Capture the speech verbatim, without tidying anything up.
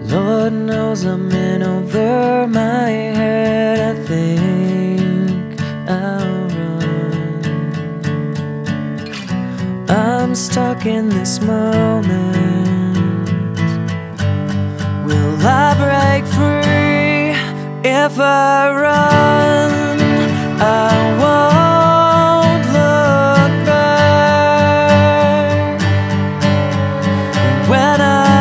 Lord knows I'm in over my head. I think I'll run. I'm stuck in this moment. Will I break free if I run?